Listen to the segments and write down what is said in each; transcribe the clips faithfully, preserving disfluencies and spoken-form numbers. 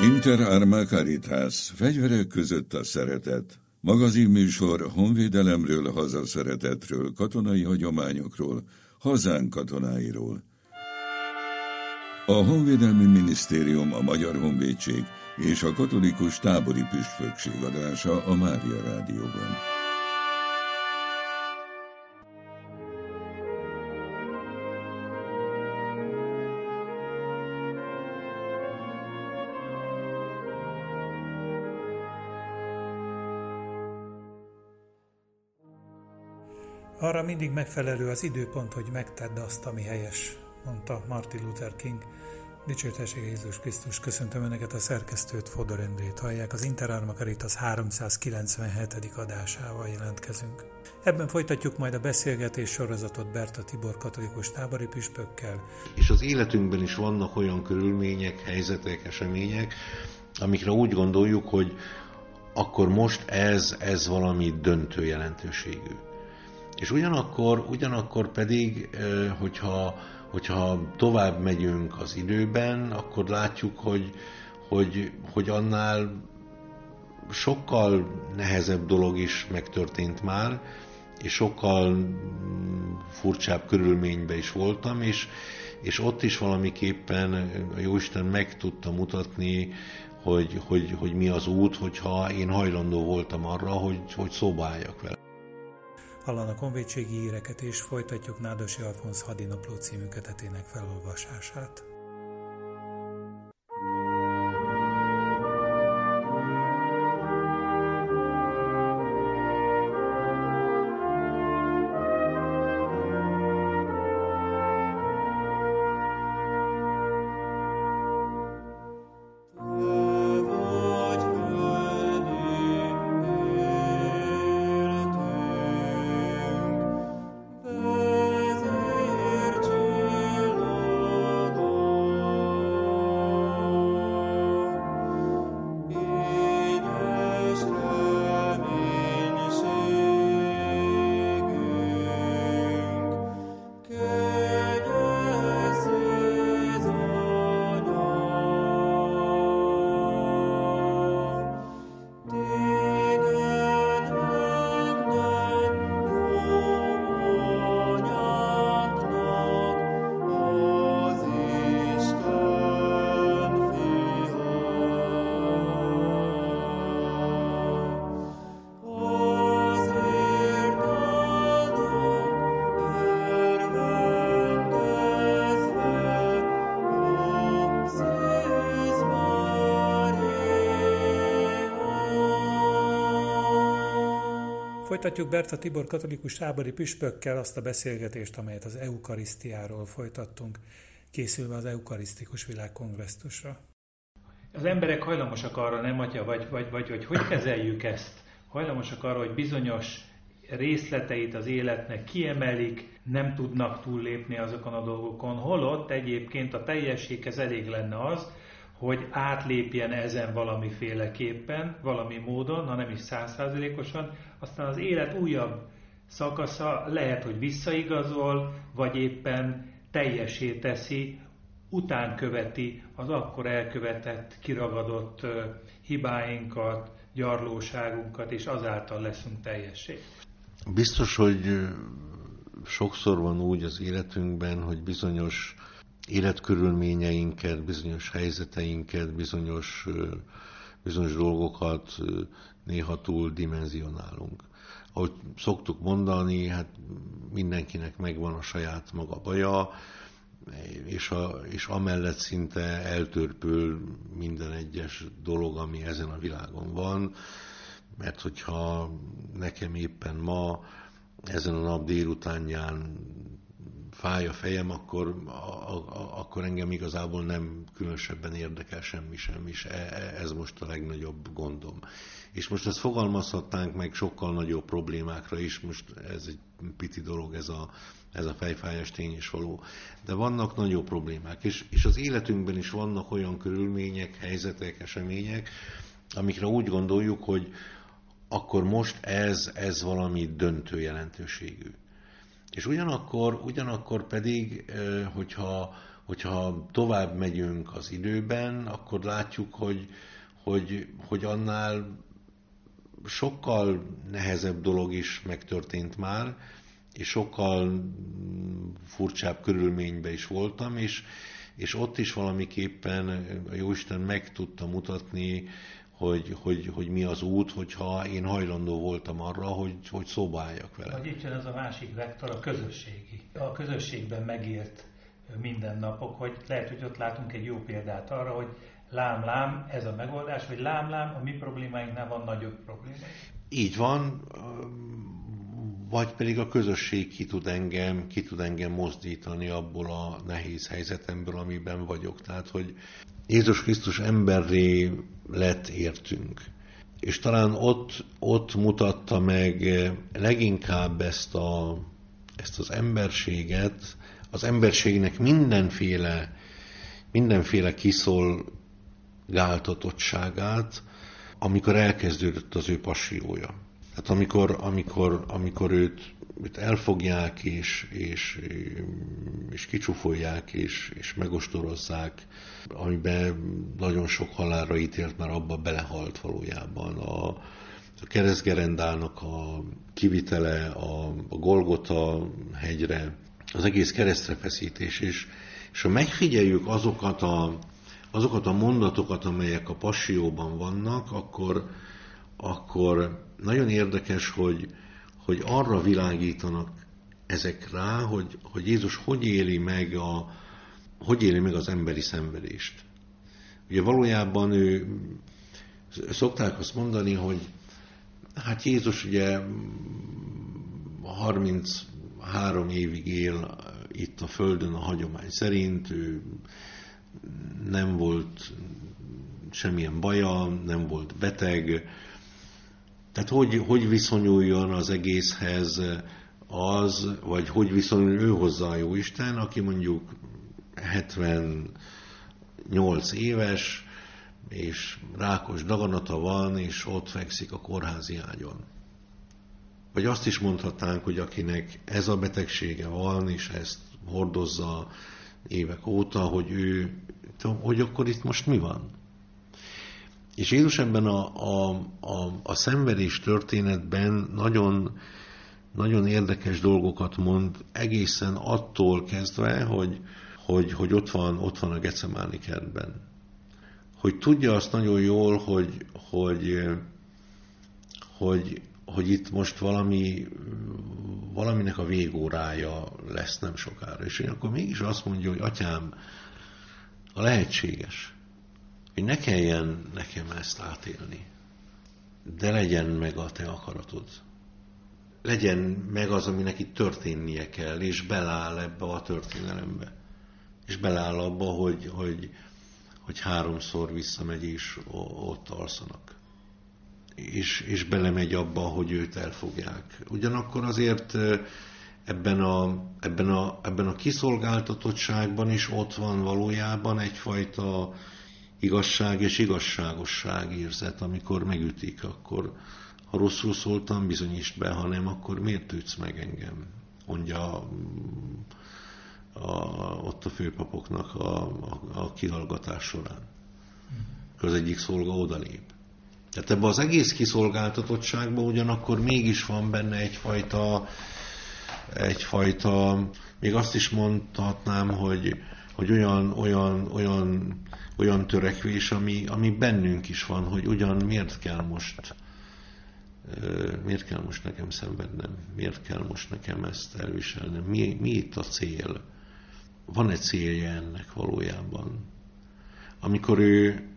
Inter Arma Caritas, fegyverek között a szeretet. Magazinműsor honvédelemről, hazaszeretetről, katonai hagyományokról, hazánk katonáiról. A Honvédelmi Minisztérium, a Magyar Honvédség és a Katolikus Tábori Püspökség adása a Mária Rádióban. Arra mindig megfelelő az időpont, hogy megtedd azt, ami helyes, mondta Martin Luther King. Dicsőtessége Jézus Krisztus, köszöntöm Önöket, a szerkesztőt, Fodor Endrét hallják. Az Inter Arma Caritas háromszázkilencvenhetedik adásával jelentkezünk. Ebben folytatjuk majd a beszélgetés sorozatot Berta Tibor katolikus tábori püspökkel. És az életünkben is vannak olyan körülmények, helyzetek, események, amikre úgy gondoljuk, hogy akkor most ez, ez valami döntő jelentőségű. És ugyanakkor, ugyanakkor pedig, hogyha, hogyha tovább megyünk az időben, akkor látjuk, hogy, hogy, hogy annál sokkal nehezebb dolog is megtörtént már, és sokkal furcsább körülményben is voltam, és, és ott is valamiképpen a Jóisten meg tudta mutatni, hogy, hogy, hogy mi az út, hogyha én hajlandó voltam arra, hogy, hogy szóba álljak vele. Hallanak honvédségi híreket, és folytatjuk Nádosi Alfonz Hadinapló című kötetének felolvasását. Folytatjuk Berta Tibor katolikus tábori püspökkel azt a beszélgetést, amelyet az eukarisztiáról folytattunk, készülve az eukarisztikus világkongresszusra. Az emberek hajlamosak arra, nem atya, vagy, vagy, vagy hogy hogy kezeljük ezt? Hajlamosak arra, hogy bizonyos részleteit az életnek kiemelik, nem tudnak túllépni azokon a dolgokon, holott egyébként a teljességhez elég lenne az, hogy átlépjen ezen valamiféleképpen, valami módon, ha nem is százszázalékosan, aztán az élet újabb szakasza lehet, hogy visszaigazol, vagy éppen teljessé teszi, után követi az akkor elkövetett, kiragadott hibáinkat, gyarlóságunkat, és azáltal leszünk teljessé. Biztos, hogy sokszor van úgy az életünkben, hogy bizonyos életkörülményeinket, bizonyos helyzeteinket, bizonyos, bizonyos dolgokat néha túl dimenzionálunk. Ahogy szoktuk mondani, hát mindenkinek megvan a saját maga baja, és, a, és amellett szinte eltörpül minden egyes dolog, ami ezen a világon van, mert hogyha nekem éppen ma, ezen a nap délutánján fáj a fejem, akkor, a, a, akkor engem igazából nem különösebben érdekel semmi sem, és ez most a legnagyobb gondom. És most ezt fogalmazhatnánk meg sokkal nagyobb problémákra is, most ez egy piti dolog, ez a, ez a fejfájás tény és való. De vannak nagyobb problémák, és, és az életünkben is vannak olyan körülmények, helyzetek, események, amikre úgy gondoljuk, hogy akkor most ez, ez valami döntő jelentőségű. És ugyanakkor, ugyanakkor pedig, hogyha, hogyha tovább megyünk az időben, akkor látjuk, hogy, hogy, hogy annál sokkal nehezebb dolog is megtörtént már, és sokkal furcsább körülményben is voltam, és, és ott is valamiképpen a Jóisten meg tudta mutatni, hogy, hogy, hogy mi az út, hogyha én hajlandó voltam arra, hogy, hogy szóba álljak vele. Hogy itt jön ez a másik vektor, a közösségi. A közösségben megért mindennapok, hogy lehet, hogy ott látunk egy jó példát arra, hogy lám-lám, ez a megoldás, vagy lám-lám, a mi problémáinknál van nagyobb probléma. Így van, vagy pedig a közösség ki tud engem, ki tud engem mozdítani abból a nehéz helyzetemből, amiben vagyok. Tehát, hogy Jézus Krisztus emberré lett értünk. És talán ott, ott mutatta meg leginkább ezt, a, ezt az emberséget, az emberségnek mindenféle, mindenféle kiszolgáltatottságát, amikor elkezdődött az ő passziója. Tehát amikor, amikor, amikor őt, őt elfogják, és, és, és kicsúfolják, és, és megostorozzák, amiben nagyon sok halálra ítélt, már abba belehalt valójában. A, a keresztgerendának a kivitele, a, a Golgota hegyre, az egész keresztrefeszítés, és, és ha megfigyeljük azokat a, azokat a mondatokat, amelyek a passzióban vannak, akkor, akkor nagyon érdekes, hogy, hogy arra világítanak ezek rá, hogy, hogy Jézus hogy éli meg, a, hogy éli meg az emberi szenvedést. Ugye valójában ő, szokták azt mondani, hogy hát Jézus ugye harminchárom évig él itt a Földön a hagyomány szerint, ő nem volt semmilyen baja, nem volt beteg. Tehát hogy, hogy viszonyuljon az egészhez az, vagy hogy viszonyul ő hozzá a Jóisten, aki mondjuk hetvennyolc éves, és rákos daganata van, és ott fekszik a kórházi ágyon. Vagy azt is mondhatnánk, hogy akinek ez a betegsége van, és ezt hordozza évek óta, hogy ő, hogy akkor itt most mi van? És Jézus ebben a, a, a, a szenvedés történetben nagyon, nagyon érdekes dolgokat mond, egészen attól kezdve, hogy, hogy, hogy ott van, ott van a Gecemáni kertben. Hogy tudja azt nagyon jól, hogy, hogy, hogy, hogy itt most valami, valaminek a végórája lesz nem sokára. És én akkor mégis azt mondja, hogy atyám, a lehetséges, hogy ne kelljen nekem ezt átélni, de legyen meg a te akaratod. Legyen meg az, aminek itt történnie kell, és beleáll ebbe a történelembe. És beleáll abba, hogy, hogy, hogy háromszor visszamegy, és ott alszanak. És, és belemegy abba, hogy őt elfogják. Ugyanakkor azért ebben a, ebben a, ebben a kiszolgáltatottságban is ott van valójában egyfajta igazság és igazságosság érzet, amikor megütik, akkor ha rosszul szóltam, bizonyítsd be, ha nem, akkor miért ütsz meg engem? Mondja a, a, ott a főpapoknak a, a, a kihallgatás során. Az egyik szolga odalép. Tehát ebben az egész kiszolgáltatottságban ugyanakkor mégis van benne egyfajta, egyfajta, még azt is mondhatnám, hogy, hogy olyan, olyan, olyan, olyan törekvés, ami, ami bennünk is van, hogy ugyan miért kell most, miért kell most nekem szenvednem, miért kell most nekem ezt elviselnem, mi, mi itt a cél? Van egy célja ennek valójában. Amikor ő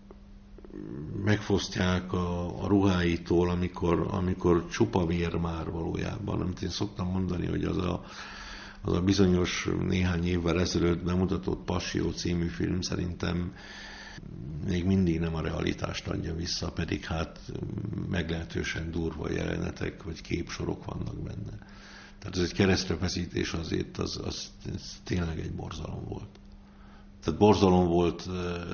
megfosztják a, a ruháitól, amikor, amikor csupa vér már valójában. Amit én szoktam mondani, hogy az a, az a bizonyos néhány évvel ezelőtt bemutatott Passió című film szerintem még mindig nem a realitást adja vissza, pedig hát meglehetősen durva jelenetek, vagy képsorok vannak benne. Tehát ez egy keresztrefeszítés azért, az, az, az tényleg egy borzalom volt. Tehát borzalom volt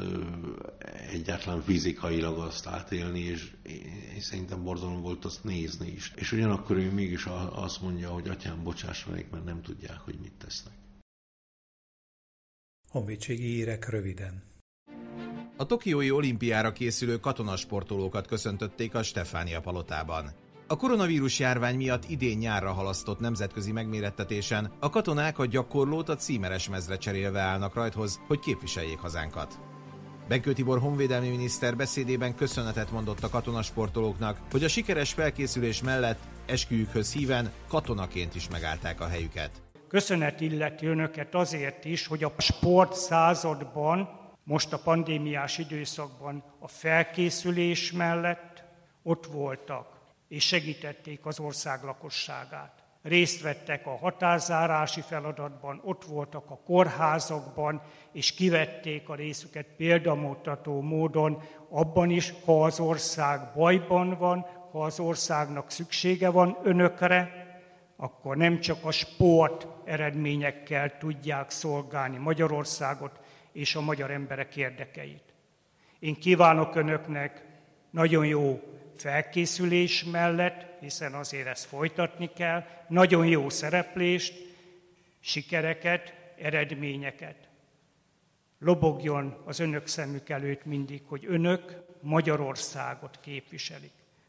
egyáltalán fizikailag azt átélni, és én szerintem borzalom volt azt nézni is. És ugyanakkor ő mégis azt mondja, hogy atyám, bocsáss meg, mert nem tudják, hogy mit tesznek. Honvédségi hírek röviden. A tokiói olimpiára készülő katonasportolókat köszöntötték a Stefánia palotában. A koronavírus járvány miatt idén nyárra halasztott nemzetközi megmérettetésen a katonák a gyakorlót a címeres mezre cserélve állnak rajthoz, hogy képviseljék hazánkat. Benkő Tibor honvédelmi miniszter beszédében köszönetet mondott a katonasportolóknak, hogy a sikeres felkészülés mellett esküjükhöz híven katonaként is megállták a helyüket. Köszönet illeti önöket azért is, hogy a sport században, most a pandémiás időszakban a felkészülés mellett ott voltak és segítették az ország lakosságát. Részt vettek a határzárási feladatban, ott voltak a kórházakban, és kivették a részüket példamutató módon abban is, ha az ország bajban van, ha az országnak szüksége van önökre, akkor nem csak a sport eredményekkel tudják szolgálni Magyarországot és a magyar emberek érdekeit. Én kívánok önöknek nagyon jó felkészülés mellett, hiszen azért ezt folytatni kell, nagyon jó szereplést, sikereket, eredményeket. Lobogjon az önök szemük előtt mindig, hogy önök Magyarországot képviselik.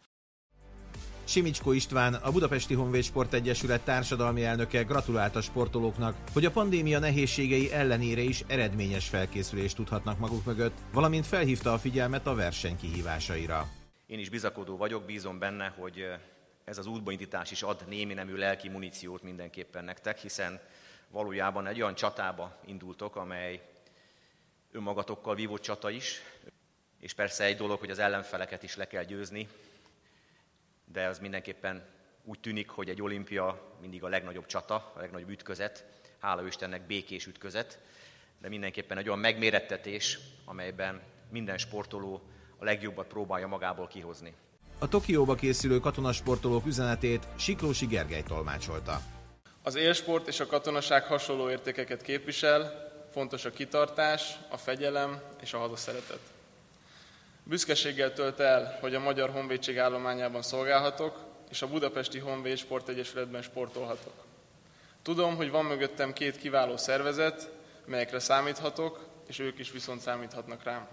Simicskó István, a Budapesti Honvéd Sportegyesület társadalmi elnöke gratulált a sportolóknak, hogy a pandémia nehézségei ellenére is eredményes felkészülést tudhatnak maguk mögött, valamint felhívta a figyelmet a verseny kihívásaira. Én is bizakodó vagyok, bízom benne, hogy ez az útbaindítás is ad némi nemű lelki muníciót mindenképpen nektek, hiszen valójában egy olyan csatába indultok, amely önmagatokkal vívott csata is, és persze egy dolog, hogy az ellenfeleket is le kell győzni, de az mindenképpen úgy tűnik, hogy egy olimpia mindig a legnagyobb csata, a legnagyobb ütközet, hála Istennek békés ütközet, de mindenképpen egy olyan megmérettetés, amelyben minden sportoló a legjobbat próbálja magából kihozni. A Tokióba készülő katonasportolók üzenetét Siklósi Gergely tolmácsolta. Az élsport és a katonaság hasonló értékeket képvisel, fontos a kitartás, a fegyelem és a hazaszeretet. Büszkeséggel tölt el, hogy a Magyar Honvédség állományában szolgálhatok, és a Budapesti Honvéd Sportegyesületben sportolhatok. Tudom, hogy van mögöttem két kiváló szervezet, melyekre számíthatok, és ők is viszont számíthatnak rám.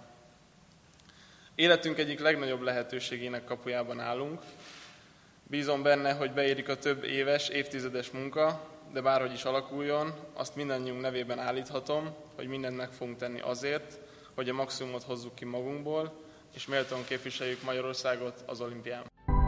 Életünk egyik legnagyobb lehetőségének kapujában állunk. Bízom benne, hogy beérik a több éves, évtizedes munka, de bárhogy is alakuljon, azt mindannyiunk nevében állíthatom, hogy mindent meg fogunk tenni azért, hogy a maximumot hozzuk ki magunkból, és méltóan képviseljük Magyarországot az olimpián.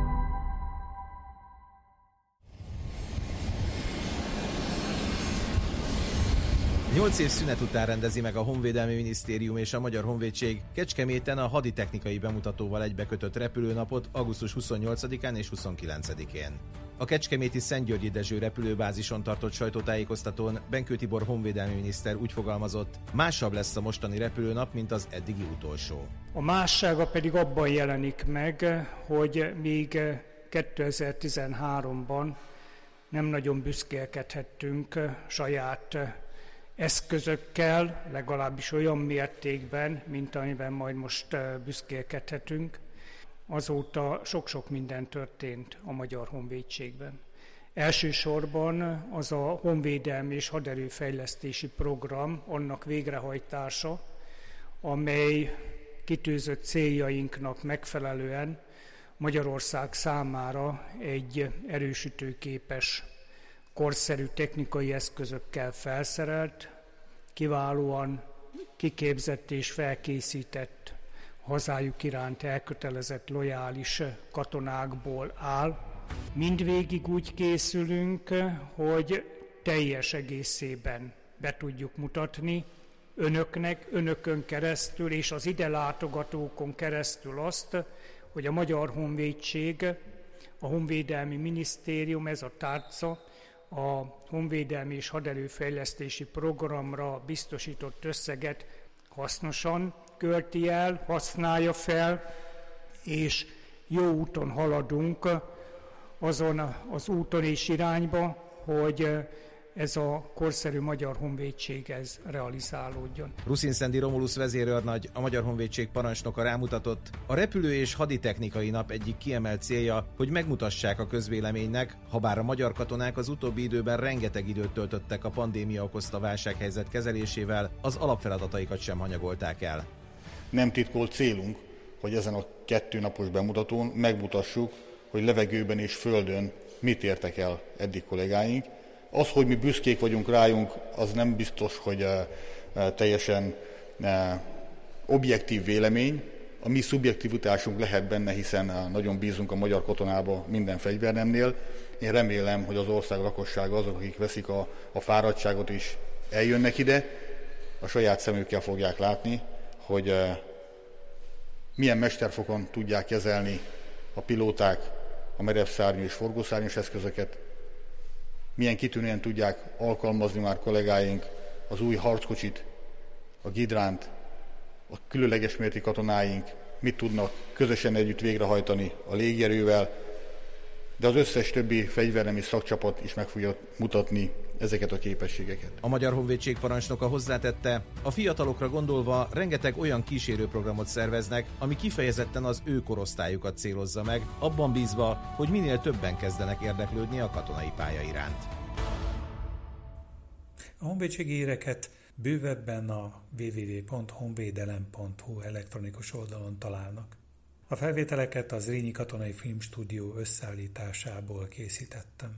Nyolc év szünet után rendezi meg a Honvédelmi Minisztérium és a Magyar Honvédség Kecskeméten a haditechnikai bemutatóval egybekötött repülőnapot augusztus huszonnyolcadikán és huszonkilencedikén. A kecskeméti Szentgyörgyi Dezső repülőbázison tartott sajtótájékoztatón Benkő Tibor honvédelmi miniszter úgy fogalmazott, másabb lesz a mostani repülőnap, mint az eddigi utolsó. A mássága pedig abban jelenik meg, hogy még kétezer-tizenháromban nem nagyon büszkélkedhettünk saját eszközökkel, legalábbis olyan mértékben, mint amiben majd most büszkélkedhetünk. Azóta sok-sok minden történt a Magyar Honvédségben. Elsősorban az a honvédelmi és haderőfejlesztési program, annak végrehajtása, amely kitűzött céljainknak megfelelően Magyarország számára egy erősítőképes, korszerű technikai eszközökkel felszerelt, kiválóan kiképzett és felkészített, hazájuk iránt elkötelezett, lojális katonákból áll. Mindvégig úgy készülünk, hogy teljes egészében be tudjuk mutatni önöknek, önökön keresztül és az ide látogatókon keresztül azt, hogy a Magyar Honvédség, a Honvédelmi Minisztérium, ez a tárca, a honvédelmi és haderőfejlesztési programra biztosított összeget hasznosan költi el, használja fel, és jó úton haladunk azon az úton és irányba, hogy ez a korszerű Magyar Honvédség ez realizálódjon. Ruszin-Szendi Romulusz vezérőrnagy, a Magyar Honvédség parancsnoka rámutatott, a repülő- és haditechnikai nap egyik kiemelt célja, hogy megmutassák a közvéleménynek, habár a magyar katonák az utóbbi időben rengeteg időt töltöttek a pandémia okozta válsághelyzet kezelésével, az alapfeladataikat sem hanyagolták el. Nem titkolt célunk, hogy ezen a kettő napos bemutatón megmutassuk, hogy levegőben és földön mit értek el eddig kollégáink. Az, hogy mi büszkék vagyunk rájunk, az nem biztos, hogy teljesen objektív vélemény. A mi szubjektivitásunk lehet benne, hiszen nagyon bízunk a magyar katonába minden fegyvernemnél. Én remélem, hogy az ország lakossága azok, akik veszik a, a fáradtságot is eljönnek ide, a saját szemükkel fogják látni, hogy milyen mesterfokon tudják kezelni a pilóták a merevszárnyú és forgószárnyas eszközöket, milyen kitűnően tudják alkalmazni már kollégáink az új harckocsit, a gidránt, a különleges mérti katonáink mit tudnak közösen együtt végrehajtani a légierővel, de az összes többi fegyvernemi szakcsapat is meg fogja mutatni ezeket a képességeket. A Magyar Honvédség parancsnoka hozzátette, a fiatalokra gondolva rengeteg olyan kísérőprogramot szerveznek, ami kifejezetten az ő korosztályukat célozza meg, abban bízva, hogy minél többen kezdenek érdeklődni a katonai pálya iránt. A honvédségi híreket bővebben a double-u double-u double-u pont honvédelem pont hu elektronikus oldalon találnak. A felvételeket az Zrínyi Katonai Filmstúdió összeállításából készítettem.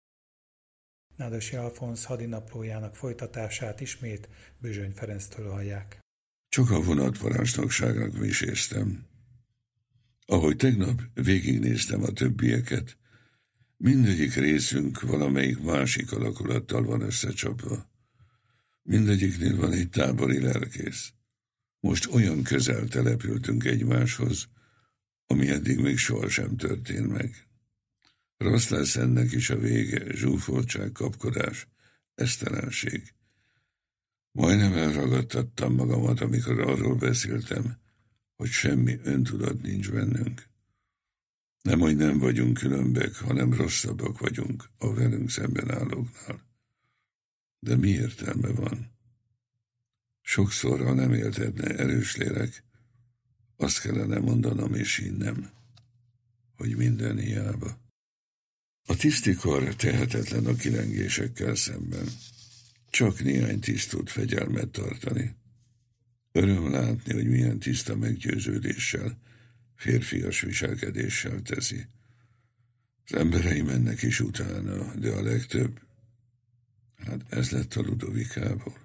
Nádosi Alfonz hadinaplójának folytatását ismét Bözsöny Ferenctől hallják. Csak a vonatparancsnokságnak viséztem. Ahogy tegnap végignéztem a többieket, mindegyik részünk valamelyik másik alakulattal van összecsapva. Mindegyiknél van egy tábori lelkész. Most olyan közel települtünk egymáshoz, ami eddig még sohasem történt meg. Rossz lesz ennek is a vége, zsúfoltság, kapkodás, esztelenség. Majdnem elragadtattam magamat, amikor arról beszéltem, hogy semmi öntudat nincs bennünk. Nem, hogy nem vagyunk különbek, hanem rosszabbak vagyunk a velünk szemben állóknál. De mi értelme van? Sokszor, ha nem éltetne erős lélek, azt kellene mondanom és hinnem, hogy minden hiába. A tisztikar tehetetlen a kilengésekkel szemben. Csak néhány tiszt tud fegyelmet tartani. Öröm látni, hogy milyen tiszta meggyőződéssel, férfias viselkedéssel teszi. Az emberei mennek is utána, de a legtöbb, hát ez lett a Ludovikából.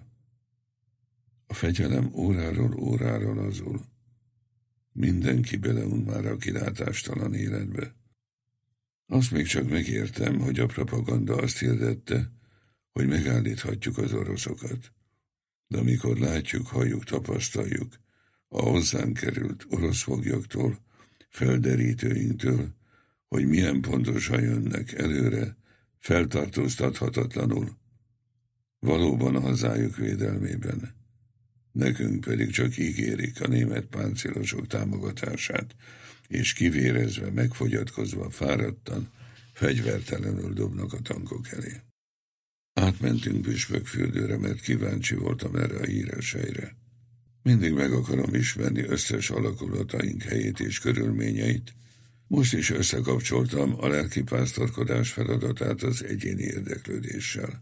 A fegyelem óráról órára lazul. Mindenki beleun már a kilátástalan életbe. Azt még csak megértem, hogy a propaganda azt hirdette, hogy megállíthatjuk az oroszokat. De amikor látjuk, halljuk, tapasztaljuk a hozzánk került orosz foglyoktól, felderítőinktől, hogy milyen pontosan jönnek előre, feltartóztathatatlanul, valóban a hazájuk védelmében. Nekünk pedig csak ígérik a német páncélosok támogatását, és kivérezve, megfogyatkozva, fáradtan, fegyvertelenül dobnak a tankok elé. Átmentünk Püspökfürdőre, mert kíváncsi voltam erre a híres helyre. Mindig meg akarom ismerni összes alakulataink helyét és körülményeit. Most is összekapcsoltam a lelkipásztorkodás feladatát az egyéni érdeklődéssel.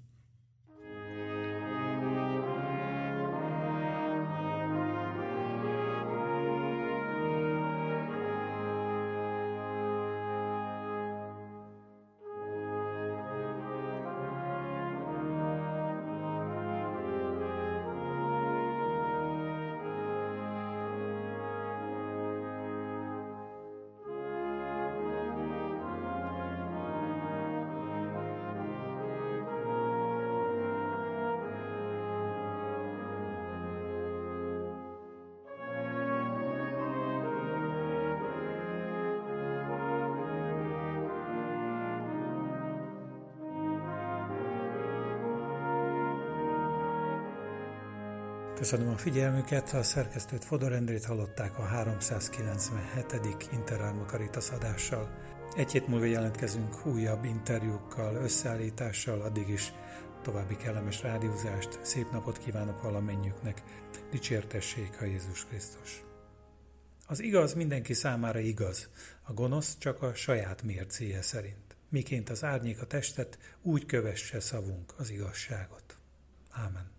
Köszönöm a figyelmüket, a szerkesztőt Fodor Endrét hallották a háromszázkilencvenhetedik Interalma Caritas adással. Egy hét múlva jelentkezünk újabb interjúkkal, összeállítással, addig is további kellemes rádiózást, szép napot kívánok valamennyiüknek, dicsértessék a Jézus Krisztus. Az igaz mindenki számára igaz, a gonosz csak a saját mércéje szerint. Miként az árnyék a testet, úgy kövesse szavunk az igazságot. Ámen.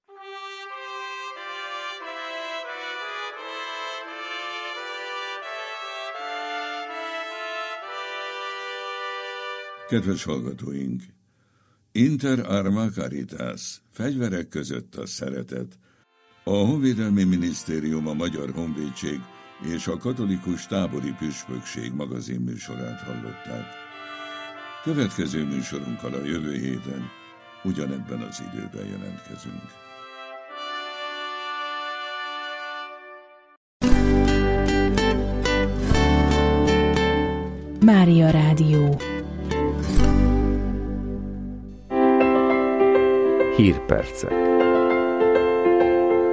Kedves hallgatóink! Inter arma caritas, fegyverek között a szeretet. A Honvédelmi Minisztérium, a Magyar Honvédség és a Katolikus Tábori Püspökség magazin műsorát hallották. Következő műsorunkkal a jövő héten ugyanebben az időben jelentkezünk. Mária Rádió. Hírpercek.